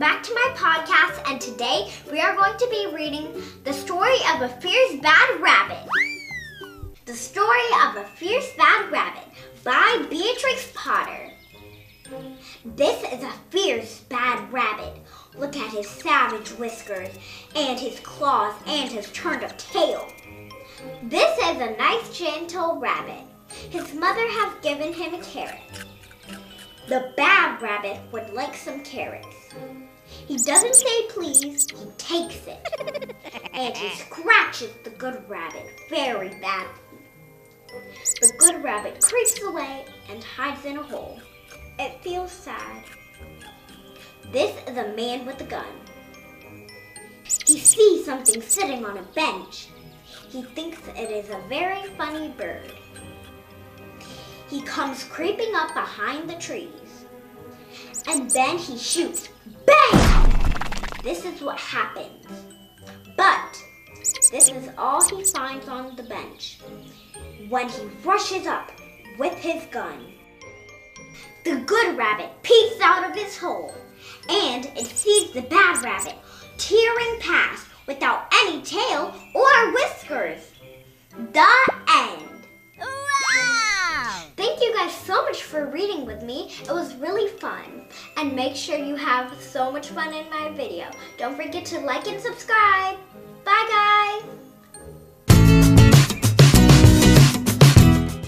back to my podcast, and today we are going to be reading The Story of a Fierce Bad Rabbit. The Story of a Fierce Bad Rabbit by Beatrix Potter. This is a fierce bad rabbit. Look at his savage whiskers and his claws and his turned-up tail. This is a nice, gentle rabbit. His mother has given him a carrot. The bad rabbit would like some carrots. He doesn't say please, he takes it. And he scratches the good rabbit very badly. The good rabbit creeps away and hides in a hole. It feels sad. This is a man with a gun. He sees something sitting on a bench. He thinks it is a very funny bird. He comes creeping up behind the trees. And then he shoots. Bang! This is what happens. But this is all he finds on the bench when he rushes up with his gun. The good rabbit peeps out of his hole, and it sees the bad rabbit tearing past without any tail or whiskers. The end. Wow! Thank you guys so much for reading with me. It was really fun. And make sure you have so much fun in my video. Don't forget to like and subscribe. Bye guys!